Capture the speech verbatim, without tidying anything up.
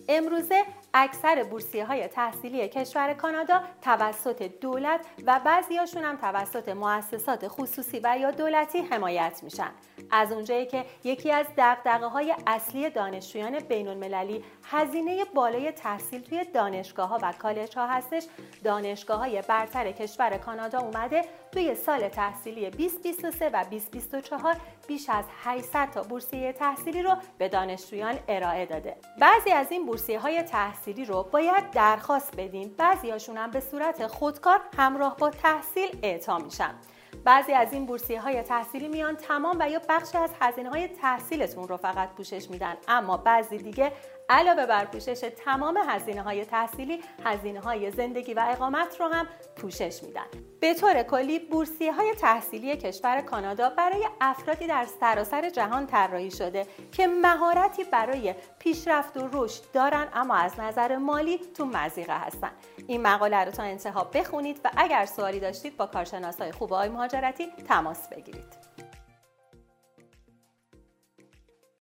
امروزه اکثر بورسیه‌های تحصیلی کشور کانادا توسط دولت و بعضی‌هاشون هم توسط مؤسسات خصوصی و یا دولتی حمایت میشن. از اونجایی که یکی از دغدغه‌های اصلی دانشجویان بین‌المللی هزینه بالای تحصیل توی دانشگاه‌ها و کالج‌ها هستش، دانشگاه‌های برتر کشور کانادا اومده توی سال تحصیلی بیست بیست و سه و بیست بیست و چهار بیش از هشتصد تا بورسیه تحصیلی رو به دانشجویان ارائه داده. بعضی از این بورسیه‌های تحصیلی رو باید درخواست بدین، بعضی‌هاشون هم به صورت خودکار همراه با تحصیل اعطا میشن. بعضی از این بورسیه‌های تحصیلی میان تمام و یا بخشی از هزینه‌های تحصیلتون رو فقط پوشش میدن، اما بعضی دیگه علاوه بر پوشش تمام هزینه‌های تحصیلی، هزینه‌های زندگی و اقامت رو هم پوشش میدن. به طور کلی بورسیه‌های تحصیلی کشور کانادا برای افرادی در سراسر جهان طراحی شده که مهارتی برای پیشرفت و رشد دارن اما از نظر مالی تو مضیقه هستن. این مقاله رو تا انتها بخونید و اگر سوالی داشتید با کارشناسای خوب آقای مهاجرتی تماس بگیرید.